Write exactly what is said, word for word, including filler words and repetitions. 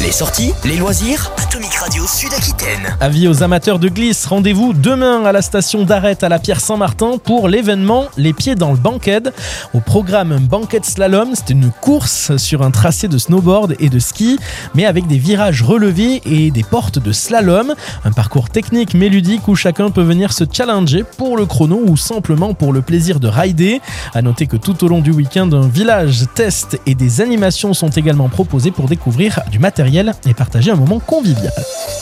Les sorties, les loisirs, Atomic Radio Sud-Aquitaine. Avis aux amateurs de glisse, rendez-vous demain à la station d'Arrête à la Pierre-Saint-Martin pour l'événement Les Pieds dans le Bankhead. Au programme, un Bankhead Slalom, c'est une course sur un tracé de snowboard et de ski, mais avec des virages relevés et des portes de slalom. Un parcours technique mais ludique où chacun peut venir se challenger pour le chrono ou simplement pour le plaisir de rider. À noter que tout au long du week-end, un village test et des animations sont également proposées pour découvrir du matériel et partager un moment convivial.